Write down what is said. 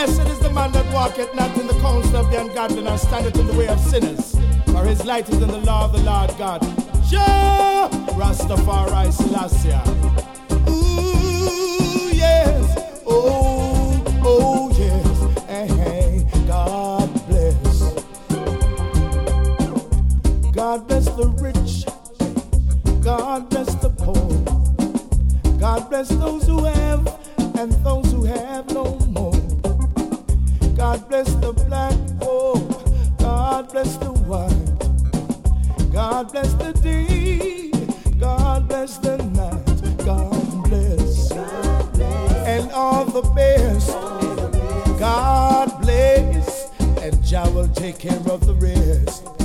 Blessed is the man that walketh not in the counsel of the ungodly, nor standeth in the way of sinners. For his light is in the law of the Lord God. Jah Rastafari Selassie. Ooh, yes. Oh, yes. Hey, God bless. God bless the rich. God bless the poor. God bless those who have and those who have no more. God bless the black folk. God bless the white. God bless the day. God bless the night. God bless. And all the best. God bless. And Jah will take care of the rest.